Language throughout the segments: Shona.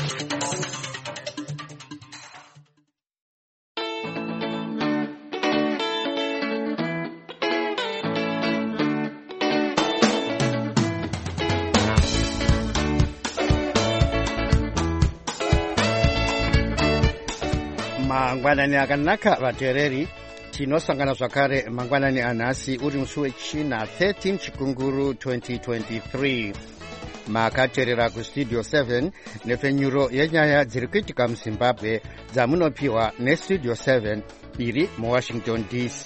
Mangwanani akanaka vateereri, tinosangana zvakare mangwanani anhasi uri musi wechina 13 chikunguru 2023. Makateerera kustudio 7 nepfenyuro yenyaya dziri kuitika muZimbabwe dzamunopiwa nestudio 7 iri muWashington DC.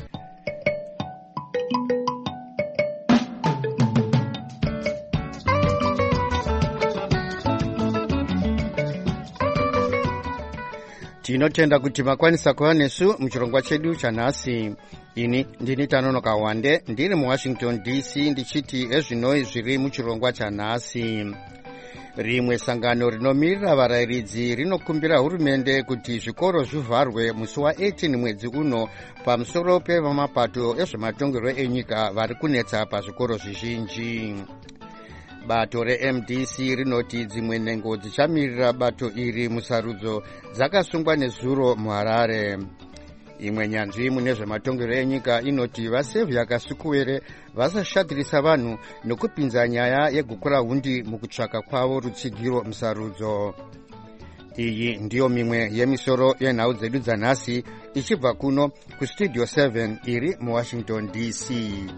Tinotenda kuti makwanisa kuva nesu muchirongwa chedu chanhasi. Ini ndini Tanonoka Wande ndiri muWashington DC ndichiti ezvinoi zviri muchirongwa chanhasi. Rimwe sangano rinomirira varayiridzi rinokumbira hurumende kuti zvikoro zvivharwe musi wa18 mwedzi uno pamusoro pevamapato ezvematongerwo enyika vari kunetsa pazvikoro zvizhinji. Bato reMDC rinoti dzimwe nhengo dzichamirira bato iri musarudzo dzakasungwa nezuro muHarare. Imwe nyanzvi mune zvematongerwo enyika inoti vasevhi akasukuwere vasashatirisa vanhu nokupinza nyaya yegukura hundi mukutsvaka kwavo rutsigiro musarudzo. Iyi ndiyo mimwe yemisoro yenhau dzedu dzanhasi ichibva kuno kustudio 7 iri muWashington DC.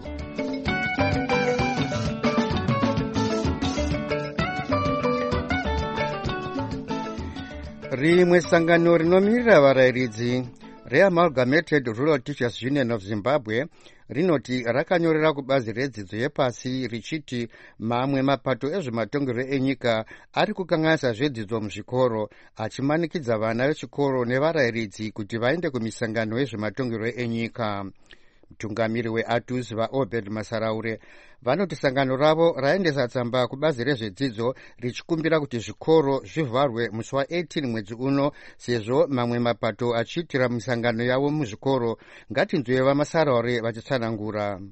Rimwe sangano rinomirira varayiridzi reAmalgamated Rural Teachers Union of Zimbabwe rinoti rakanyorera kubazi redzidzo yepasi richiti mamwe mapato ezvematongerwo enyika ari kukanganisa zvedzidzo muzvikoro, achimanikidza vana vechikoro nevarayiridzi kuti vaende kumisangano yezvematongerwo enyika. Mutungamiri weATUS vaObed Masaraure vanoti sangano ravo raendesa tsamba kubazi rezvedzidzo richikumbira kuti zvikoro zvivharwe musi wa18 mwedzi uno sezvo mamwe mapato achiitira misangano yavo muzvikoro. Ngatinzwe vaMasaraure vachitsanangura.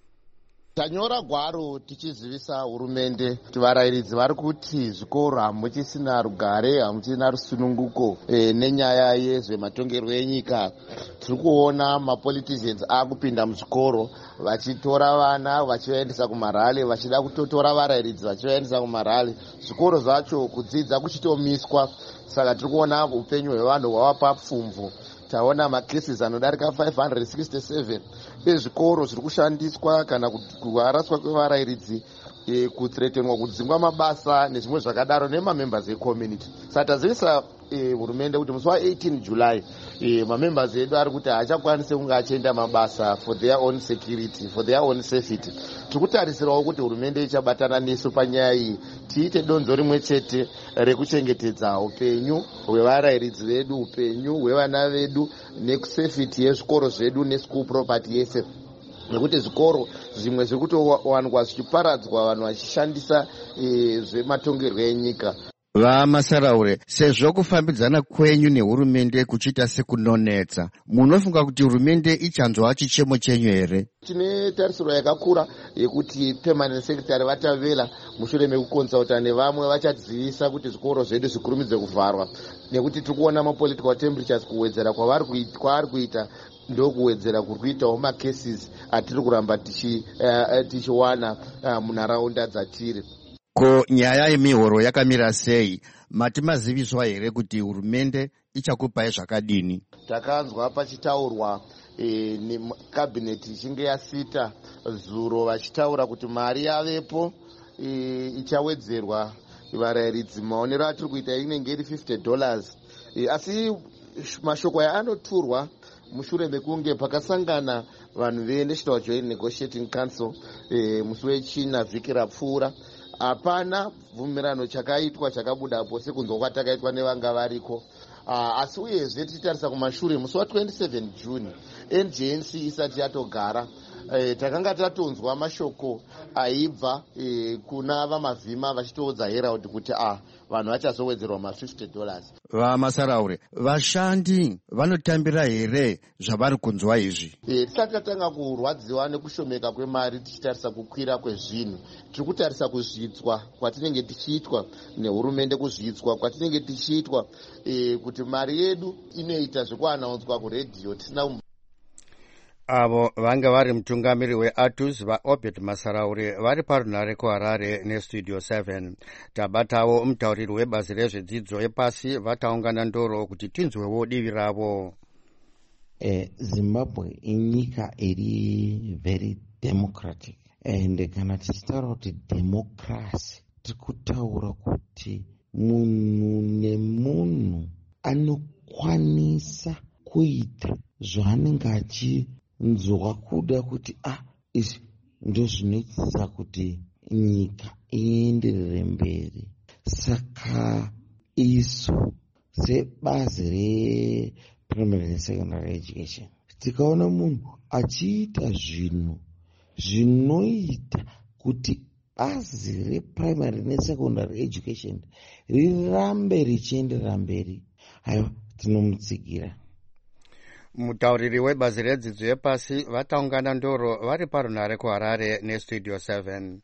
Tanyora gwaro tichizivisa hurumende kuti varayiridzi vari kuti zvikoro hamuchisina rugare, hamuchisina rusununguko nenyaya yezvematongerwo enyika. Tiri kuona mapoliticians akupinda muzvikoro vachitora vana vachivaendesa kumarale, vachida kutotora varayiridzi vachivaendesa kumarale. Zvikoro zvacho kudzidza kuchitomiswa. Saka tiri kuona upenyu hwevanhu hwava papfumvu. Taona macases anodarika 567 ezvikoro zviri kushandiswa kana kuharaswa kwevarayiridzi, kutretenwa kudzingwa mabasa nezvimwe zvakadaro nemamembers ecommunity. Saka tazivisa hurumende kuti musi wa18 July mamembers edu ari kuti haachakwanisi kunge achienda mabasa for their own security, for their own safety. Tiri kutarisirawo kuti hurumende ichabatana nesu panyaya iyi, tiite donzo rimwe chete rekuchengetedza upenyu hwevarayiridzi vedu, upenyu hwevana vedu nekusafety yezvikoro zvedu neschool property yese. Nekuti zvikoro zvimwe zviri kutowanikwa zvichiparadzwa vanhu vachishandisa zvematongerwo enyika. VaMasaraure, sezvo kufambidzana kwenyu nehurumende kuchiita sekunonetsa, munofunga kuti hurumende ichanzwa chichemo chenyu here? Tine tarisiro yakakura yekuti permanent secretary vatavela mushure mekukonsulta nevamwe vachadzivisa kuti zvikoro zvedu zvikurumidze kuvharwa, nekuti tiri kuona mapolitical temperatures kuwedzera kwaari kuita ndokuwedzera kuri kuitawo macases atiri kuramba tichiwana munharaunda dzatiri. Ko nyaya yemihoro yakamira sei? Mati maziviswa here kuti hurumende ichakupai zvakadini? Takanzwa pachitaurwa nekabineti ichinge yasita zuro vachitaura kuti mari yavepo ichawedzerwa varayiridzi. Maonero atiri kuita inenge iri $50. Asi mashoko aya anoturwa mushure mekunge pakasangana vanhu veNational Joint Negotiating Council musi wechina vhiki rapfuura. Hapana bvumirano chakaitwa chakabudapo sekunzwa kwatakaitwa nevanga variko. Asi uyezve tichitarisa kumashure musi wa27 June NJNC isati yatogara, takanga tatonzwa mashoko aibva kuna vamavhima vachitoudza Herald kuti vanhu vachazowedzerwa $50. Vamasaraure, vashandi vanotambira here zvavari kunzwa izvi? Tisati tatanga kurwadziwa nekushomeka kwemari tichitarisa kukwira kwezvinhu, tiri kutarisa kuzvidzwa kwatinenge tichiitwa nehurumende, kuzvidzwa kwatinenge tichiitwa kuti mari yedu inoita zvekuanaunzwa kuredhiyo tisina. Avo vanga vari mutungamiri weATUS vaObed Masaraure vari parunhare kuHarare neStudio 7. Tabatawo mutauriri webazi rezvedzidzo yepasi vataungana ndoro kuti tinzwewo divi ravo. Zimbabwe inyika iri very democratic, and kana tichitaura kuti democracy tiri kutaura kuti munhu nemunhu anokwanisa kuita zvaanenge achinzwa kuda kuti izvi ndo zvinoitisa kuti nyika ienderere mberi. Saka isu sebazi reprimary nesecondary education tikaona munhu achiita zvinhu zvinoita kuti bazi reprimary nesecondary education rirambe richienderera mberi, aiwa tinomutsigira. Mutauriri webazi redzidzo yepasi vataungana ndoro vari parunhare kuHarare neStudio 7.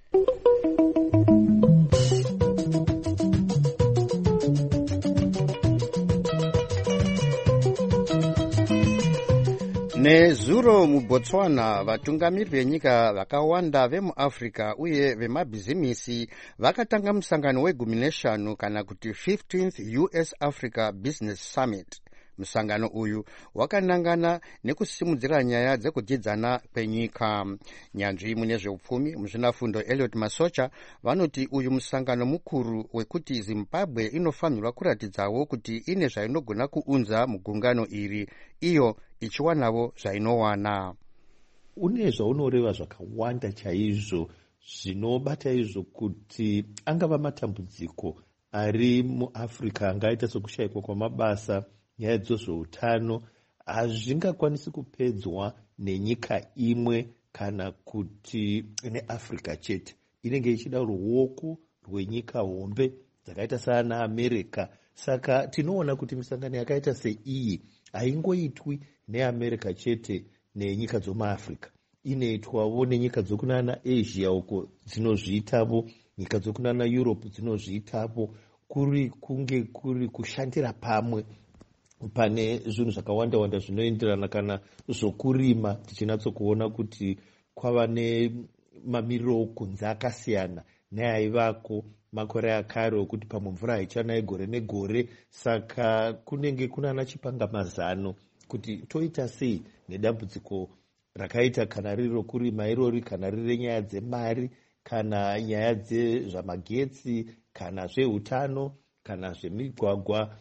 Nezuro muBotswana, vatungamiri venyika vakawanda vemuAfrica uye vemabhizimisi vakatanga musangano we15 kana kuti 15th US Africa Business Summit. Musangano uyu wakanangana nekusimudzira nyaya dzekudyidzana kwenyika. Nyanzvi mune zveupfumi muzvinafundo Elliot Masocha vanoti uyu musangano mukuru wekuti Zimbabwe inofanirwa kuratidzawo kuti ine zvainogona kuunza mugungano iri, iyo ichiwanawo zvainowana. Une zvaunoreva zvakawanda chaizvo zvinobata izvo kuti angava matambudziko ari muAfrica angaita sokushayikwa kwamabasa, nyaya dzezveutano, hazvingakwanisi kupedzwa nenyika imwe kana kuti neAfrica chete. Inenge ichida ruoko rwenyika hombe dzakaita sana America. Saka tinoona kuti misangano yakaita seiyi haingoitwi neAmerica chete nenyika dzomuAfrica, inoitwawo nenyika dzokunana Asia uko dzinozviitapo, nyika dzokunana Europe dzinozviitapo, kunge kuri kushandira pamwe pane zvinhu zvakawanda-wanda zvinoenderana kana zvokurima. Tichinatsokuona kuti kwava nemamiriro kunze akasiyana neaivako makore akare okuti pamwe mvura haichanayi gore negore. Saka kunenge kunana chipangamazano kuti toita sei nedambudziko rakaita kana riri rokurima irori, kana riri nyaya dzemari, kana nyaya dzezvamagetsi, kana zveutano, kana zvemigwagwa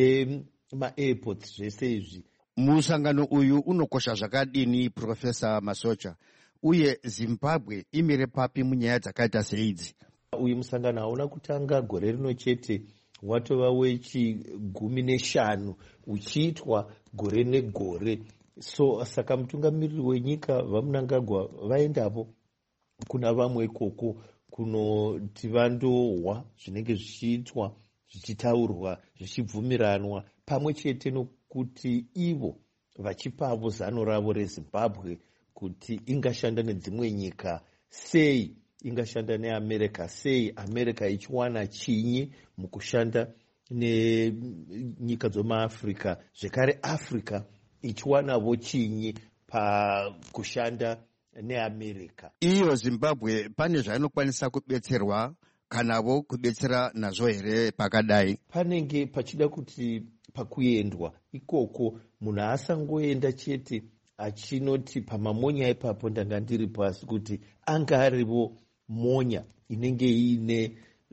nemairports, zvese izvi. Musangano uyu unokosha zvakadini, Profesa Masocha, uye Zimbabwe imire papi munyaya dzakaita seidzi? Uyu musangano hauna kutanga gore rino chete, watova wechi15 uchiitwa gore negore. Saka mutungamiriri wenyika vaMnangagwa vaendapo kuna vamwe ikoko kunoti vandohwa zvinenge zvichiitwa, zvichitaurwa, zvichibvumiranwa, pamwe chete nokuti ivo vachipavo zano ravo reZimbabwe kuti ingashanda nedzimwe nyika sei, ingashanda neAmerica sei, America ichiwana chinyi mukushanda nenyika dzomuAfrica, zvekare Africa ichiwanavo chinyi pakushanda neAmerica. Iyo Zimbabwe pane zvainokwanisa kubetserwa kanavo kubetsera nazvo here pakadai? Panenge pachida kuti pakuendwa ikoko munhu asangoenda chete achinoti pamamonya ipapo ndanga ndiri pasi, kuti anga arivo monya inenge iine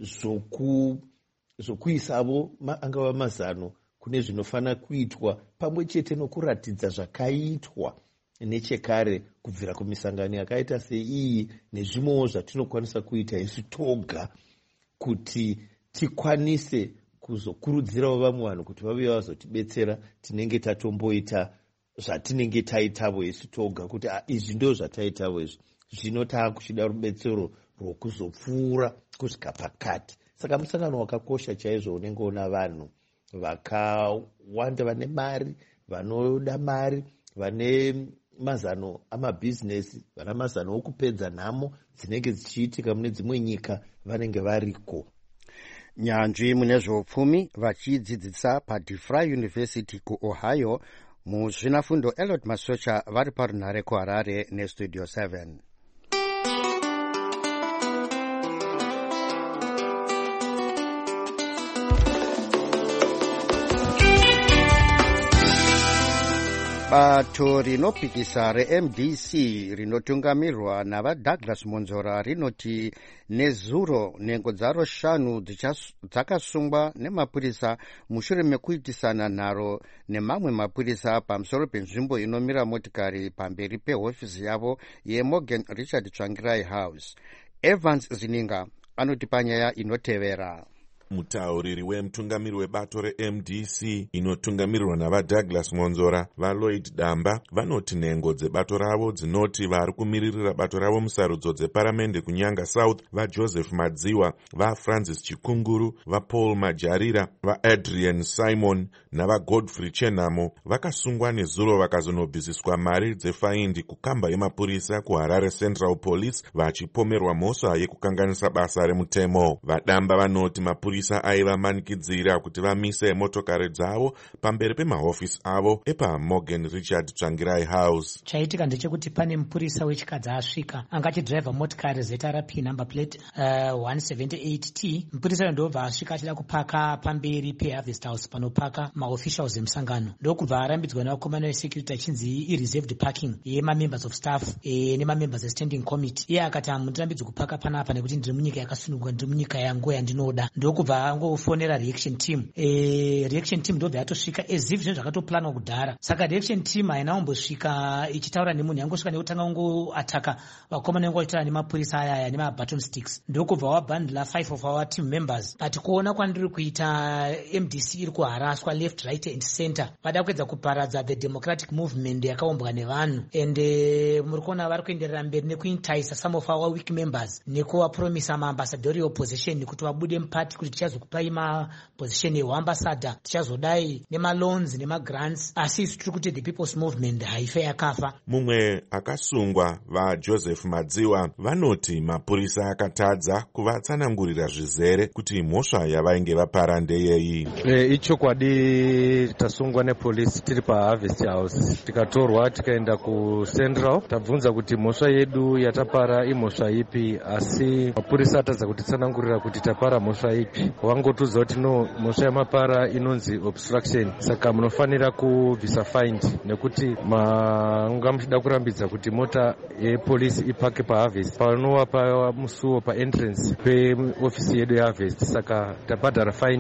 zvokuisavo angava mazano kune zvinofana kuitwa, pamwe chete nokuratidza zvakaitwa nechekare kubvira kumisangano yakaita seiyi, nezvimwewo zvatinokwanisa kuita isu toga kuti tikwanise kuzokurudzirawo vamwe vanhu kuti vauye vazotibetsera. Tinenge tatomboita zvatinenge taitavo isu toga kuti izvi ndo zvataitavo izvi, zvino taakuchida rubetsero rwokuzopfuura kusvika pakati. Saka musangano wakakosha chaizvo unenge una vanhu vakawanda vane mari, vanoda mari, vane mazano amabhizinesi, vana mazano okupedza nhamo dzinenge dzichiitika mune dzimwe nyika vanenge variko. Nyanzvi mune zveupfumi vachidzidzisa paDeFry University kuOhio muzvinafundo Elliot Masocha vari parunhare kuHarare neStudio 7. Bato rinopikisa reMDC rinotungamirwa navaDouglas Monzora rinoti nezuro nhengo dzaro 5 dzakasungwa nemapurisa mushure mekuitisana nharo nemamwe mapurisa pamusoro penzvimbo inomira motikari pamberi pehofisi yavo yeMorgan Richard Tsvangirai House. Evans Zininga anoti panyaya inotevera. Mutauriri wemutungamiri webato reMDC inotungamirirwa navaDouglas Monzora vaLloyd Damba vanoti nhengo dzebato ravo dzinoti vari kumiririra bato ravo musarudzo dzeparamende kuNyanga South vaJoseph Madziwa, vaFrancis Chikunguru, vaPaul Majarira, vaAdrian Simon navaGodfrey Chenamo vakasungwa nezuro vakazonobvisiswa mari dzefaindi kukamba yemapurisa kuHarare Central Police vachipomerwa mhosva yekukanganisa basa remutemo. VaDamba vanoti mapurisa aivamanikidzira kuti vamise motokari dzavo pamberi pemahofisi avo epaMorgan Richard Tsvangirai House. Chaitika ndechekuti pane mupurisa wechikadzi asvika anga achidhiraivha motikari ZRP number plate 178T. Mupurisa ndobva asvika achida kupaka pamberi peHarvest House panopaka maofficials emusangano. Ndokubva arambidzwa navakomana vesecurity achinzi ireserved parking yemamembers of staff nemamembers estanding committee. Iye akati hamundirambidzwi kupaka panapa nekuti ndiri munyika yakasunungwa, ndiri munyika yangu yandinoda. Ndokubva angofonera reaction team. Reaction team ndobva yatosvika as if zvinhu zvakatoplanwa kudhara. Saka reaction team haina kumbosvika ichitaura nemunhu, yangosvika nekutanga kungoataka vakomana vengu vachitaura nemapurisa aya nemabaton sticks. Ndokubva wabhandla 5 of our team members. Ati kuona kwandiri kuita MDC iri kuharaswa left, right and center, vada kuedza kuparadza the democratic movement yakaumbwa nevanhu, and muri kuona vari kuenderera mberi nekuintaisa some of our weak members nekuvapromisa maambassadorial position kuti vabude mupati kuti tichazokupai maposition euambassador, tichazodai nemaloans nemagrants, asi isu tiri kuti the people's movement haife yakafa. Mumwe akasungwa vaJoseph Madziwa vanoti mapurisa akatadza kuvatsanangurira zvizere kuti mhosva yavainge vapara ndeyeyi. Ichokwadi tasungwa nepolisi tiri paHarvest House, tikatorwa tikaenda kuCentral tabvunza kuti mhosva yedu yatapara imhosva ipi, asi mapurisa atadza kutitsanangurira kuti tapara mhosva ipi. Wangotuza kuti no, mhosva yamapara inonzi obstruction, saka munofanira kubvisa fine nekuti manga muchida kurambidza kuti mota yepolisi ipake paHarvest panova pamusuwo paentrance peofisi yedu yaHarvest, saka tabhadhara fine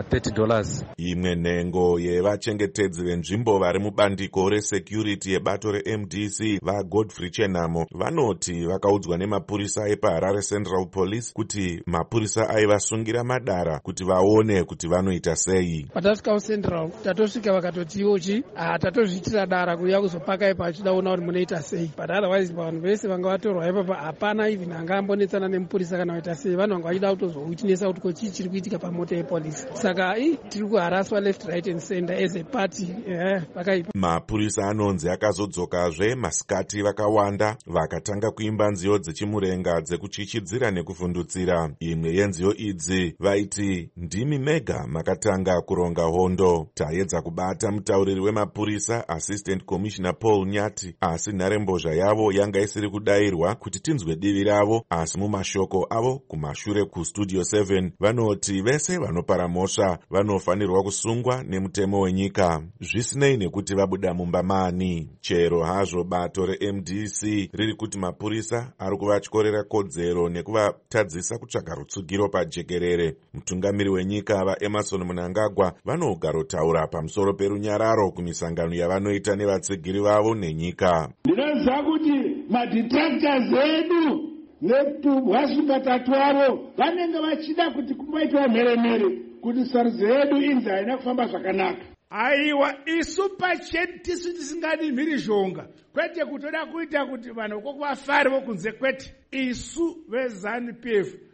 $30. Imwe nhengo yevachengetedzi venzvimbo vari mubandiko resecurity yebato reMDC vaGodfrey Chenamo vanoti vakaudzwa nemapurisa epaHarare Central Police kuti mapurisa aivasungira madara kuti vaone kuti vanoita sei. Patasvika kuCentral tatosvika vakatoti iwochi tatozviitira dara kuya kuzopaka ipa achida kuona kuti munoita sei, but otherwise vanhu vese vanga vatorwa ipapa hapana even angambonetsana nemupurisa kana kuita sei. Vanhu vanga vachida kutozowitnesa kuti ko chii chiri kuitika pamota yepolisi, saka tiri kuharaswa left, right and center as a party vakaipa. Mapurisa anonzi akazodzokazve masikati vakawanda vakatanga kuimba nziyo dzechimurenga dzekuchichidzira nekuvhundutsira. Imwe yenziyo idzi vaiti ndimi mega makatanga kuronga hondo. Taedza kubata mutauriri wemapurisa Assistant Commissioner Paul Nyati, asi nharembozha yavo yanga isiri kudairwa kuti tinzwe divi ravo, asi mumashoko avo kumashure kuStudio 7 vanoti vese vanopara mhosva vanofanirwa kusungwa nemutemo wenyika, zvisinei nekuti vabuda mumba mani. Chero hazvo bato reMDC riri kuti mapurisa ari kuvatyorera kodzero nekuvatadzisa kutsvaga rutsugiro pajekerere. Mutungamiri wenyika vaEmerson Mnangagwa vanogarotaura pamusoro perunyararo kumisangano yavanoita nevatsigiri vavo nenyika. Ndinoziva kuti maditractors edu netubwashuka tatu avo vanenge vachida kuti kumbaitwa mheremhere kuti sarudzo yedu inzi haina kufamba zvakanaka. Aiwa, isu pacheti tisu tisingadi mhirizhonga, kwete kutoda kuita kuti vanhu voko vafare vokunze, kwete. Isu veZANU-PF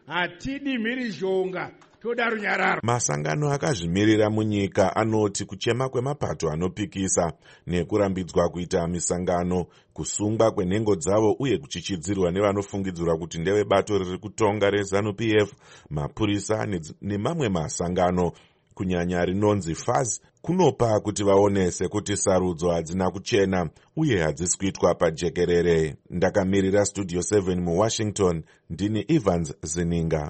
hatidi mhirizhonga, toda runyararo. Masangano akazvimirira munyika anoti kuchema kwemapato anopikisa nekurambidzwa kuita misangano, kusungwa kwenhengo dzavo uye kuchichidzirwa nevanofungidzirwa kuti ndevebato riri kutonga reZANU-PF, mapurisa nemamwe masangano kunyanya rinonzi FAZ kunopa kuti vaone sekuti sarudzo hadzina kuchena uye hadzisi kuitwa pajekerere. Ndakamirira Studio 7 muWashington, ndini Evans Zininga.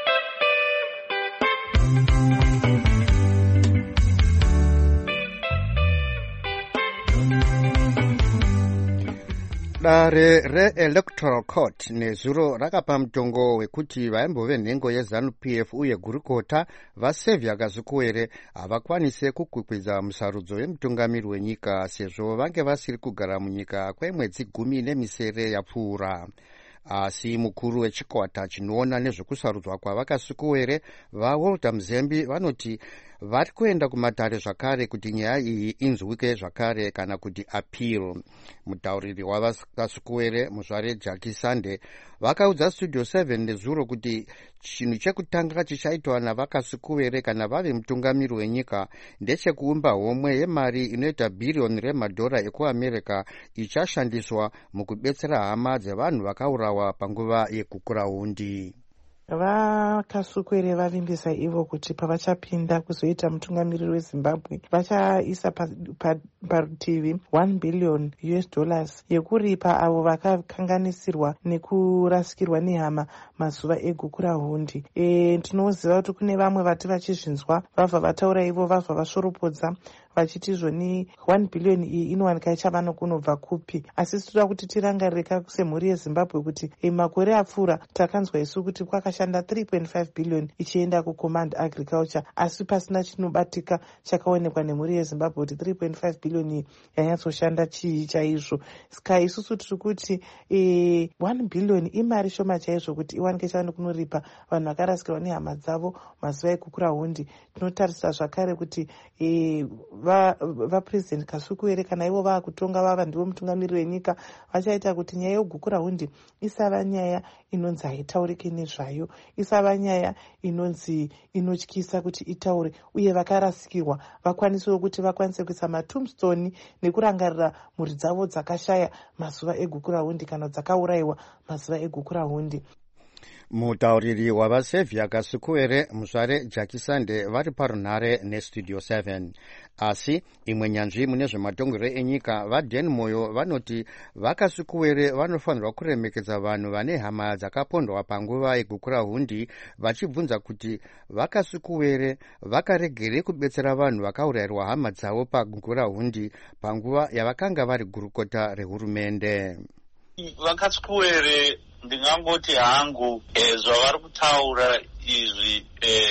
Dare re-Electoral Court nezuro rakapa mutongo wekuti vaimbove nhengo yeZANU-PF uye gurukota vaSevia Kasukuwere havakwanise kukwikwidza musarudzo wemutungamiri wenyika sezvo vange vasiri kugara munyika kwemwedzi 10 yapfuura. Asi mukuru wechikwata chinoona nezvekusarudzwa kwavaKasukuwere vaWalter Muzembi vanoti vari kuenda kumatare zvakare kuti nyaya iyi inzwike zvakare kana kuti appeal. Mutauriri wavaKasukuwere muzvare Jackie Sande vakaudza Studio 7 nezuro kuti chinhu chekutanga chichaitwa navaKasukuwere kana vave mutungamiri wenyika ndechekuumba homwe yemari inoita bhiriyoni remadhora ekuAmerica ichashandiswa mukubetsera hama dzevanhu vakaurawa panguva yegukurahundi. VaKasukuwere vavimbisa ivo kuti pavachapinda kuzoita mutungamiriri weZimbabwe vachaisa parutivi $1 billion yekuripa avo vakakanganisirwa nekurasikirwa nehama mazuva egukurahundi. Tinoziva kuti kune vamwe vati vachizvinzwa vabva vataura ivo vabva vashoropodza vachiti zvoni $1 billion iyi inowanika ichavano kunobva kupi. Asi toda kuti tirangarireka semhuri yeZimbabwe kuti makore apfuura takanzwa isu kuti kwakashanda $3.5 billion ichienda kuCommand Agriculture, asi pasina chinobatika chakaonekwa nemhuri yeZimbabwe kuti $3.5 billion iyi yanyatsoshanda chii chaizvo. Saka isusu tiri kuti $1 billion imari shoma chaizvo kuti iwanike chavano kunoripa vanhu vakarasikirwa nehama dzavo mazuva egukurahundi. Tinotarisa zvakare kuti vaPresident Kasukuwere kana ivo vaakutonga vava ndivo mutungamiri wenyika vachaita kuti nyaya yegukurahundi isava nyaya inonzi haitaurike nezvayo, isava nyaya inonzi inotyisa kuti itaure, uye vakarasikirwa vakwanisewo kuti vakwanise kuisa matombstone nekurangarira mhuri dzavo dzakashaya mazuva egukurahundi kana dzakaurayiwa mazuva egukurahundi. Mutauriri wavaSevia Kasukuwere muzvare Jackie Sande vari parunhare neStudio 7. Asi imwe nyanzvi mune zvematongero enyika vaDan Moyo vanoti vaKasukuwere vanofanirwa kuremekedza vanhu vane hama dzakapondwa panguva yegukurahundi, vachibvunza kuti vaKasukuwere vakaregere kubetsera vanhu vakaurayirwa hama dzavo pagukurahundi panguva yavakanga vari gurukota rehurumende. VaKasukuwere ndingangoti hangu zvavari kutaura izvi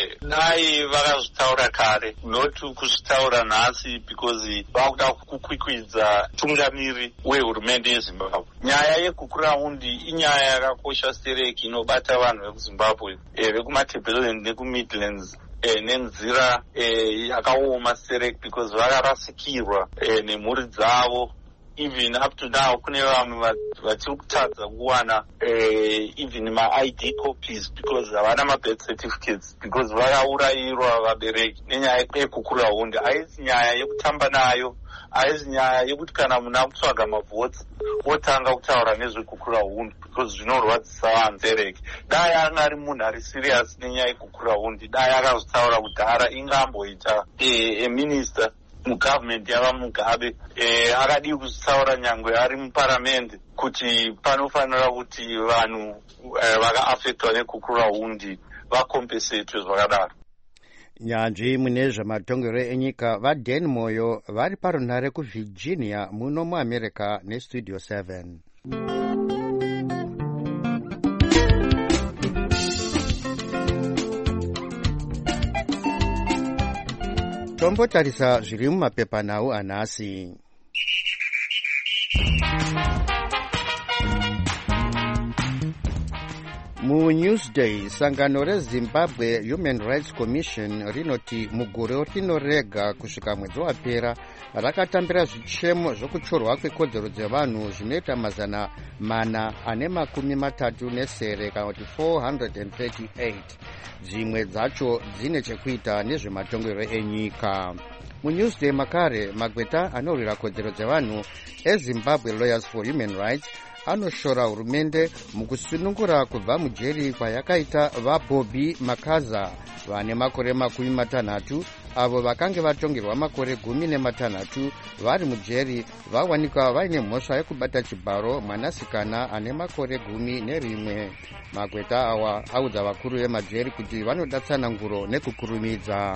nai vakazvitaura kare, not kuzvitaura nhasi because vakuda kukwikwidza tungamiri wehurumende yeZimbabwe. Nyaya yegukurahundi inyaya yakakosha sereki inobata vanhu vekuZimbabwe vekumatableland nekumidlands nenzira yakaoma sereki because vakarasikirwa nemhuri dzavo. Even up to now kune vamwe vatiri kutadza kuwana even ma-ID copies because havana ma-birth certificates because vakaurayirwa vabereki nenyaya yegukurahundi. Haisi nyaya yekutamba nayo, haisi nyaya yekuti kana munhu akutsvaga mavhotsi otanga kutaura nezvegukurahundi because zvinorwadzisa vanhu sereki. Dai anga ari munhu ari serious nenyaya yegukurahundi, dai akazvitaura kudhara ingamboita minister mugavhmendi yava Mugabe akadii kuzvitaura nyangwe ari muparamende kuti panofanira kuti vanhu vakaafektwa negukurahundi vakompesetwe zvakadaro. Nyanzvi mune zvematongero enyika vaDan Moyo vari parunhare kuVirginia muno muAmerica neStudio 7. Tombotarisa zviri mumapepanhau anhasi. muNewsday sangano reZimbabwe Human Rights Commission rinoti mugore rinorega kusvika mwedzi wapera rakatambira zvichemo zvokuchorwa kwekodzero dzevanhu zvinoita 439 kana kuti 438. Dzimwe dzacho dzine chekuita nezvematongero enyika. muNewsday makare magweta anorwira kodzero dzevanhu eZimbabwe Lawyers for Human Rights anoshora hurumende mukusunungura kubva mujeri kwayakaita vaBobby Makaza vane makore 60 avo vakange vatongerwa makore 16 vari mujeri vawanikwa vaine mhosva yekubata chibharo mwanasikana ane makore 11. magweta awa audza vakuru vemajeri kuti vanoda tsananguro nekukurumidza.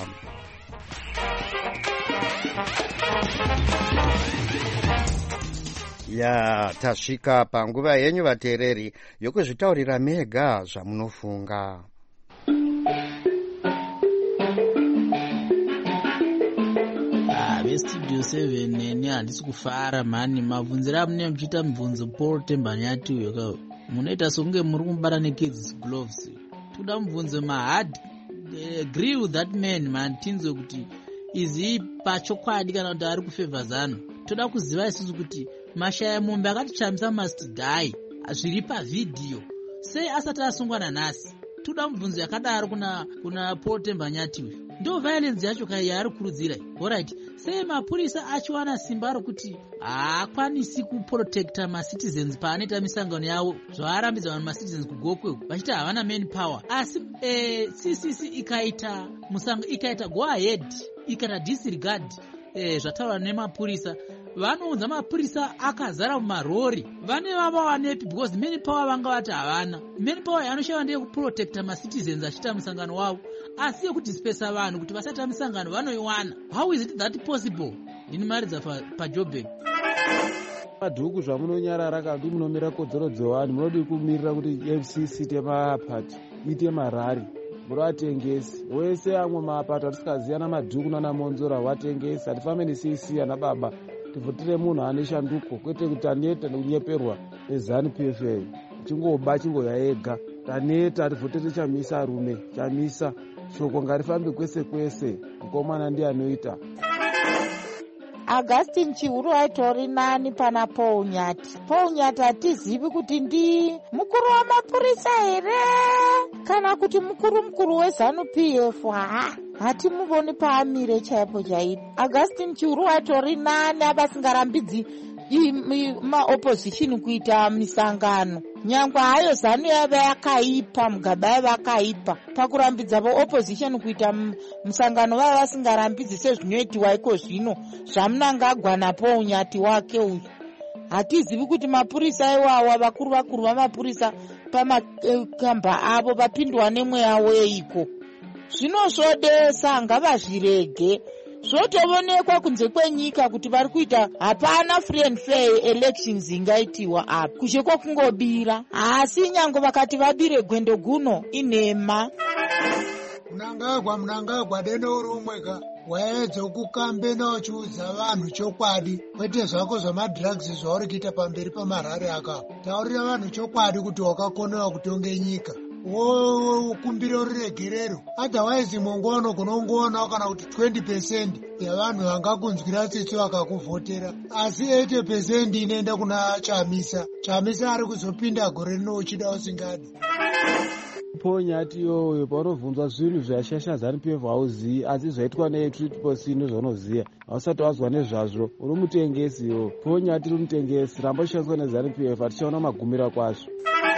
Tasvika panguva yenyu vateereri yokuzvitaurira mega zvamunofunga. Vestudio 7 neni handisi kufara mani. Mabvunzira mune muchiita mubvunzo Paul Tembanyati uyo munoita songe muri kumubata nekids gloves. Toda mubvunzo mahard agree with that man tinzwe kuti izi pachokwadi kana kuti ari kufevha zano. Toda kuziva isusu kuti mashaya mombe akatichamisa must die zviri pavhidhiyo sei asati asungwana nhasi. Toda mubvunzo yakadaro kuna Paul Tembanyati uyu. Ndo violence yacho kai yaari kurudzira. Alright, sei mapurisa achiwana simba rokuti haakwanisi kuprotecta macitizens paanoita misangano yavo zvaarambidza vanhu macitizens kugokwe vachiti havana main power. Asi CCC ikaita go ahead ikaita disregard zvataurwa nemapurisa, vanounza mapurisa akazara mumarori. Vane vava wanepi because main power vanga vati havana. Main power yaanoshava ndeye kuprotecta macitizens achiita musangano wavo, asi yekudispesa vanhu kuti vasaita musangano vanoiwana. How is it that possible? Ndinomaridza paJoburg. Madhuku zvamunonyarara kandi munomira kodzero dzevanhu munodi kumirira kuti FCC temapati ite marari muratengesi wese amwe mapato atisikaziyana madhuku nanamonzora watengesi hatifambe neCC ana baba tivhotire munhu ane shanduko kwete kuti aneta nekunyeperwa nezanu PFA chingoba chingoya ega taneta ativhotire chamisa arume chamisa shoko ngarifambe kwese kwese mukomana ndiye anoita. Augustine Chiuru aitori nani pana Paul Nyati. Paul Nyati hatizivi kuti ndi mukuru wamapurisa here kana kuti mukuru wezanu PF. Hatimuvoni paamire chaipo chaipo. Augustine Chiuru aitori nani abasingarambidzi maopposition kuita misangano. Nyangwa hayo zanu yava yakaipa, mugaba yava yakaipa pakurambidza opposition kuita musangano vava vasingarambidzi sezvinoitiwa iko zvino zvamunangagwana Paul Nyati wake uyu. Hatizivi kuti mapurisa iwawa vakuru vamapurisa pamakamba avo vapindwa nemweya weiko. Zvinozvodesa ngavazvirege. Zvotoonekwa kunze kwenyika kuti vari kuita hapana free and fair elections ingaitiwa apa kushekwa kungobira. Asi nyango vakati vabire gwendo guno inhema. Munangagwa deno rumweka waedza kukambena uchiudza vanhu chokwadi kwete zvako zvamadrugs zvauri kuita pamberi pamarari akapo. Taurira vanhu chokwadi kuti wakakonewa kutonge nyika. Kumbiro riregerero otherwise mongono kunongoona kana kuti 20% yavanhu vangakunzwira tsitsi vakakuvhotera, asi 80% inoenda kuna chamisa ari kuzopinda gore rino uchida usingadi. Paul Nyati yoyo paunovhunzwa zvinhu zvashasha ZANU-PF hauzivi, asi zvaitwa ne3CC ndozvaunoziya. Hausati wazwa nezvazvo uri mutengesi yo. Paul Nyati uri mutengesi ramboshandiswa neZANU-PF hatichaona magumira kwazvo.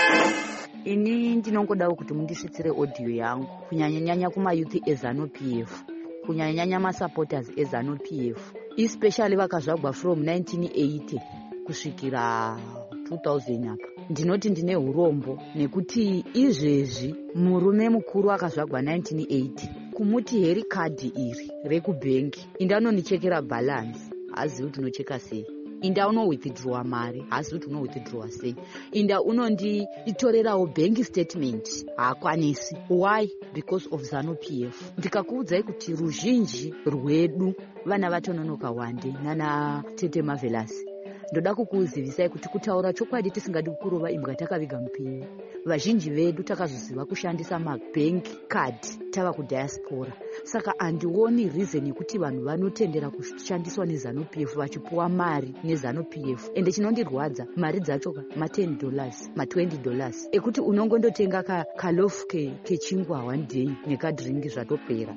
Ini ndinongodawo kuti mundisvitsire audio yangu kunyanyanyanya kumayuthi eZANU-PF, kunyanyanyanya masupporters eZANU-PF, especially vakazvagwa from 1980 kusvikira 2000 apa. Ndinoti ndine urombo nekuti izvezvi murume mukuru akazvagwa 1980 kumuti heri kadhi iri rekubhengi indanonichekera balance hazivi kuti unocheka sei, inda uno withdrawa mari hazivi kuti uno withdrawa sei, inda unonditorerawo bank statement haakwanisi. Why? Because of ZANU-PF. Ndikakuudzai kuti ruzhinji rwedu vana vatononoka wande nana Tete Marvelous ndoda kukuzivisai kuti kutaura chokwadi tisingadi kurova imbwa takaviga mupinyi. Vazhinji vedu takazoziva kushandisa mabank card tava kudiaspora, saka handioni reason yekuti vanhu vanotendera kushandiswa neZANU-PF vachipuwa mari neZANU-PF. Ende chinondirwadza mari dzacho ma$10 ma$20 ekuti unongondotenga kalofu kechingwa one day nekadhiringi zvatopera.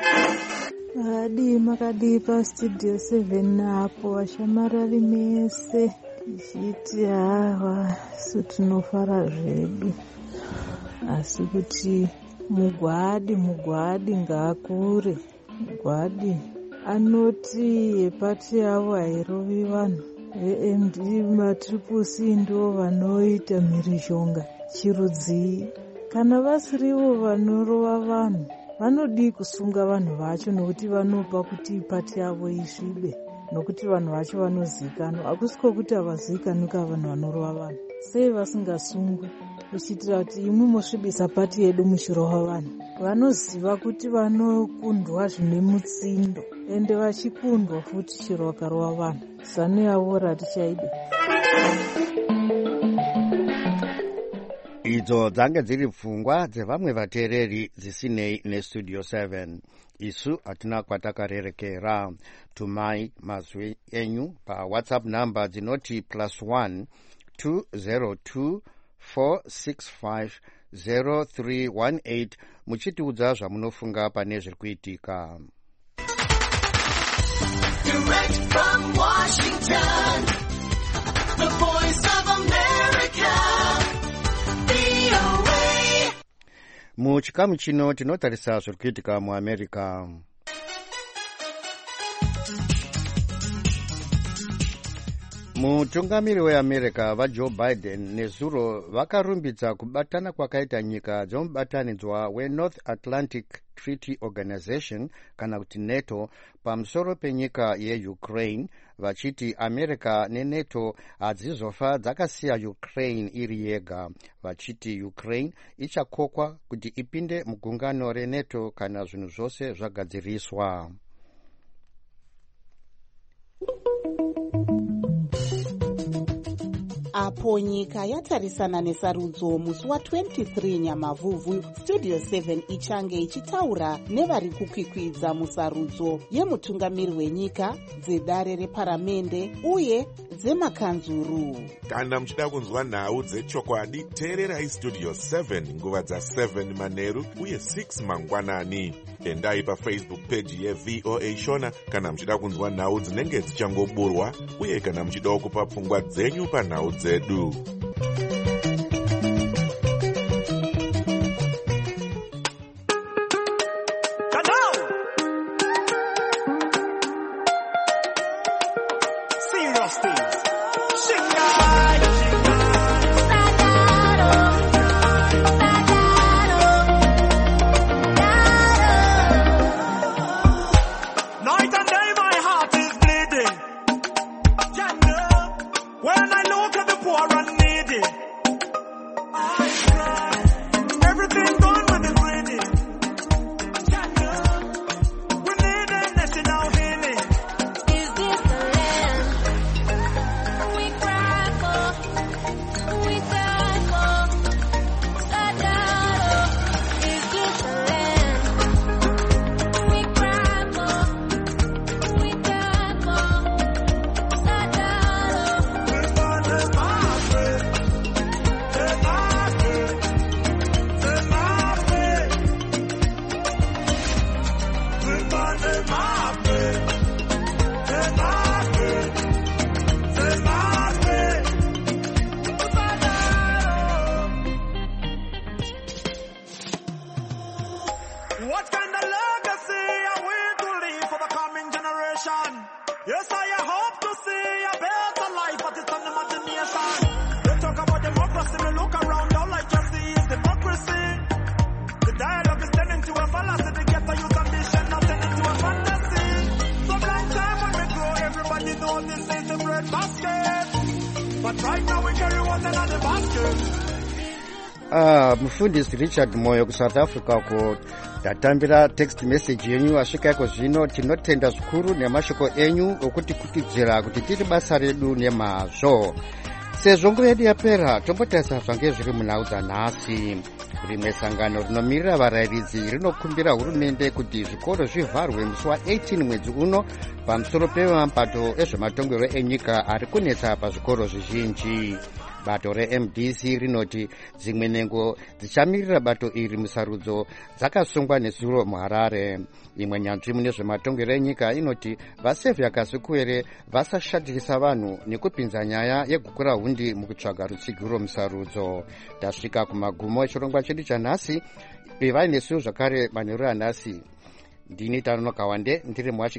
Makadi pastudio 7 apo vashamarari mese tichiti hawa sutinofara zvedu, asi kuti mugwadi ngaakure. Mugwadi anoti yepati yavo hairovi vanhu, veMD maTriple-C ndo vanoita mhirizhonga chirudzii. Kana vasirivo vanorova vanhu vanodii kusunga vanhu vacho, nokuti vanopa kuti pati yavo isvibe, nokuti vanhu vacho vanozikanwa. Hakusiko kuti havazikanwi ka vanhu vanorova vanhu. Sei vasingasungwi kuchitira kuti imwe mosvibisa pati yedu muchirova vanhu? Vanoziva kuti vanokundwa zvine mutsindo, ende vachikundwa futi chero vakarova vanhu. ZANU yavo ratichaide. Idzo dzange dziri pfungwa dzevamwe vateereri dzisinei nestudio 7. Isu hatina kwatakarerekera. Tumai mazwi enyu pa WhatsApp number dzinoti +1 202 465 0318 muchitiudza zvamunofunga pane zviri kuitika. Direct from Washington, the Voice of America. Muchikamu chino tinotarisa zviri kuitika muAmerica. Mutungamiri weAmerica vaJoe Biden nezuro vakarumbidza kubatana kwakaita nyika dzomubatanidzwa weNorth Atlantic Treaty Organization kana kuti NATO pamusoro penyika yeUkraine, vachiti America neNATO hadzizofa dzakasiya Ukraine iri yega, vachiti Ukraine ichakokwa kuti ipinde mugungano reNATO kana zvinhu zvose zvagadziriswa. Apo nyika yatarisana nesarudzo musi wa23 Nyamavhuvhu, Studio 7 ichange ichitaura nevari kukwikwidza musarudzo yemutungamiri wenyika, dzedare reparamende uye dzemakanzuru. Kana muchida kunzwa nhau dzechokwadi, teererai Studio 7 nguva dza7 manheru uye 6 mangwanani. Endai paFacebook page yeVOA Shona kana muchida kunzwa nhau dzinenge dzichangoburwa, uye kana muchida kupa pfungwa dzenyu panhau dzedu. Mufundisi Richard Moyo ku South Africa ko tatambira text message yenyu asvika iko zvino. Tinotenda zvikuru nemashoko enyu okuti kutidzira kuti tiri basa redu nemazvo. Sezvo nguva yedu yapera, tombotarisa zvange zviri munhau dzanhasi. Rimwe sangano rinomirira varayiridzi rinokumbira hurumende kuti zvikoro zvivharwe musi wa18 mwedzi uno pamusoro pemabato ezvematongerwo enyika ari kunetsa pazvikoro zvizhinji. Bato reMDC rinoti dzimwe nhengo dzichamirira bato iri musarudzo dzakasungwa nezuro muHarare. Imwe nyanzvi mune zvematongerwo enyika inoti vasevhya Kasukuwere vasashatisa vanhu nekupinza nyaya yegukura hundi mukutsvaga rutsigiro musarudzo. Tasvika kumagumo echirongwa chedu chanhasi. Bevai nesu zvakare manheru anhasi. Ndini Tanonoka Wande ndiri muWashington.